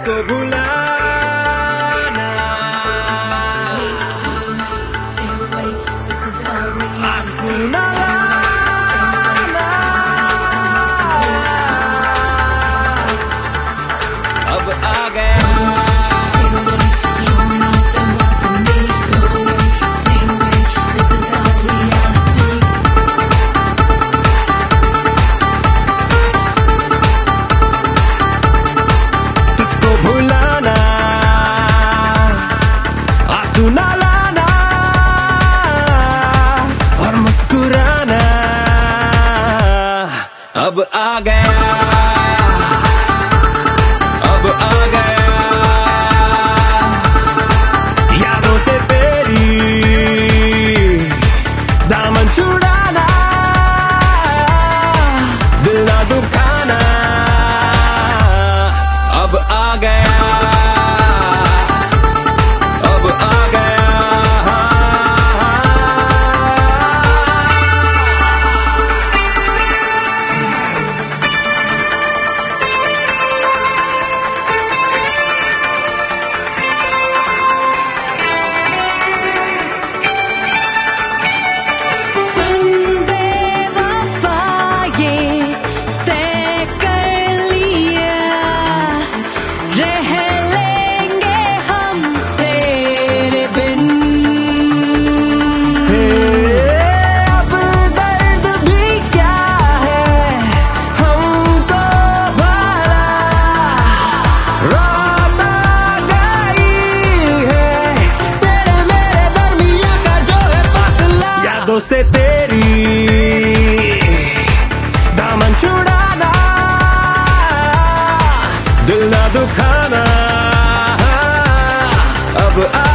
तुझको भुलाना आंसू न लाना, अब आ गया ना लाना और मुस्कुराना, अब आ गया, अब आ गया यादों से तेरी दामन छुड़ाना, दिल ना दुखाना, अब आ गया, अब आ गया। यादों से तेरी दामन छुड़ाना, दिल ना दुखाना, अब